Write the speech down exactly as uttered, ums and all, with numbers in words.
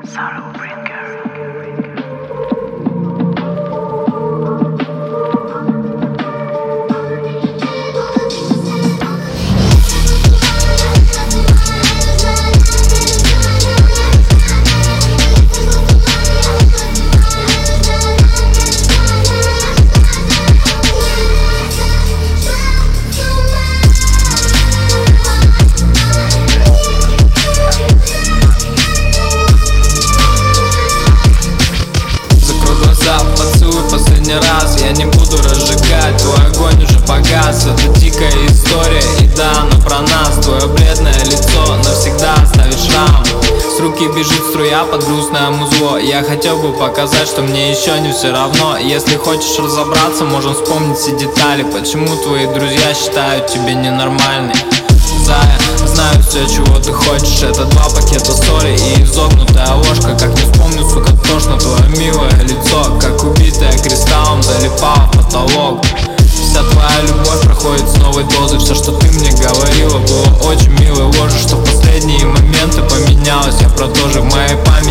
Последний раз я не буду разжигать, твой огонь уже погас. Это дикая история, и да, она про нас. Твое бледное лицо навсегда оставит шрам. С руки бежит струя под грустное музло. Я хотел бы показать, что мне еще не все равно. Если хочешь разобраться, можем вспомнить все детали. Почему твои друзья считают тебя ненормальной? Зая, знаю все, чего ты хочешь. Это два пакета соли и изогнутая ложка. Как не вспомню, сука, тошно твое милое лицо, как убитая кристаллом залипала в потолок. Вся твоя любовь проходит с новой дозой. Все, что ты мне говорила, было очень милой ложью. Что в последние моменты поменялось, я про то же. В моей памяти